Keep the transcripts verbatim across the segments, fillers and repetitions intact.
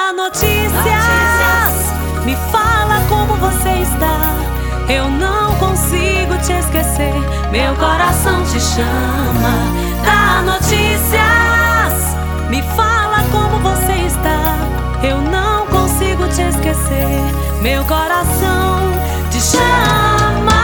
Dá notícias, me fala como você está. Eu não consigo te esquecer, meu coração te chama. Dá notícias, me fala como você está. Eu não consigo te esquecer, meu coração te chama.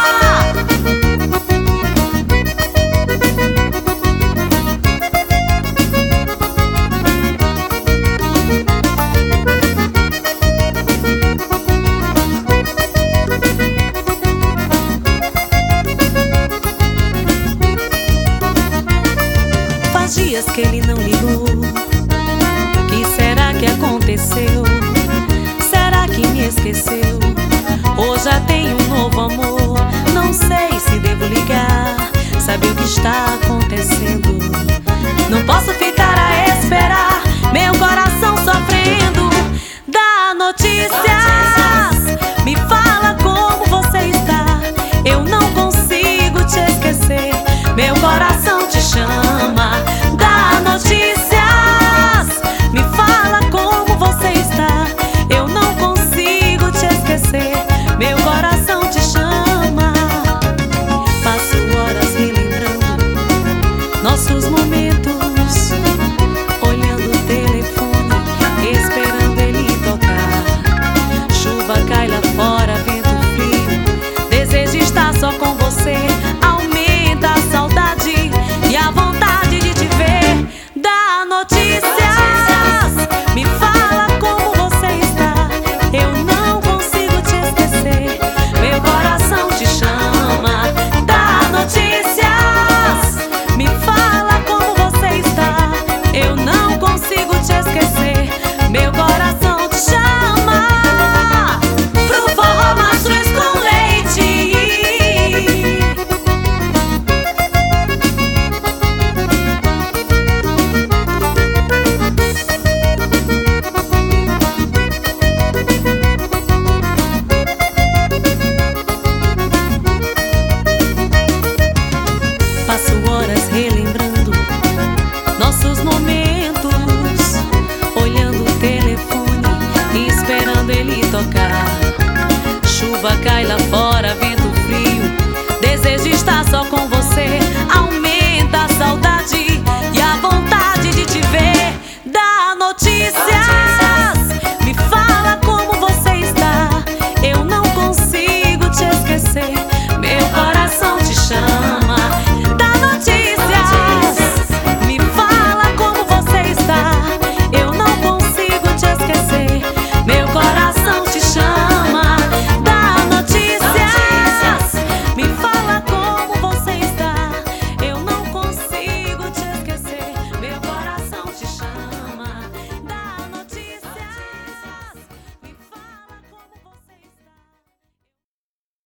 Faz dias que ele não ligou. Que será que aconteceu? Será que me esqueceu? Ou já tem um novo amor? Não sei se devo ligar, saber o que está acontecendo. Não posso ficar a esperar, meu coração sofrendo. Dá notícias, me fala como você está. Eu não consigo te esquecer, meu coração te chama. Dá notícias, me fala como você está. Eu não consigo te esquecer, meu coração te chama. Passo horas relembrando nossos momentos, olhando o telefone, esperando ele tocar. Chuva cai lá fora, vento frio, desejo estar só com você. Aumenta a saudade e a vontade de te ver. Dá notícias, me fala como você está. Eu não consigo te esquecer, meu coração te chama. Dá notícias, me fala como você está. Eu não consigo te esquecer, meu coração te chama. Pro forró mastruz com leite. Passo horas relembrando nossos momentos, olhando o telefone e esperando ele tocar. Chuva cai lá fora, vento frio, desejo estar só com